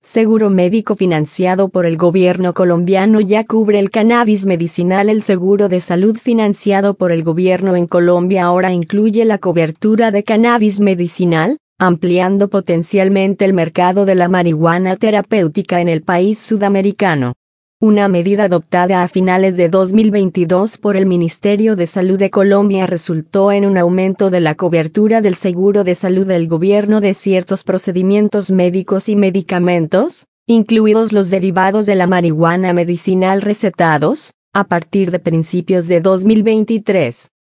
seguro médico financiado por el gobierno colombiano ya cubre el cannabis medicinal. El seguro de salud financiado por el gobierno en Colombia ahora incluye la cobertura de cannabis medicinal, ampliando potencialmente el mercado de la marihuana terapéutica en el país sudamericano. Una medida adoptada a finales de 2022 por el Ministerio de Salud de Colombia resultó en un aumento de la cobertura del seguro de salud del gobierno de ciertos procedimientos médicos y medicamentos, incluidos los derivados de la marihuana medicinal recetados, a partir de principios de 2023.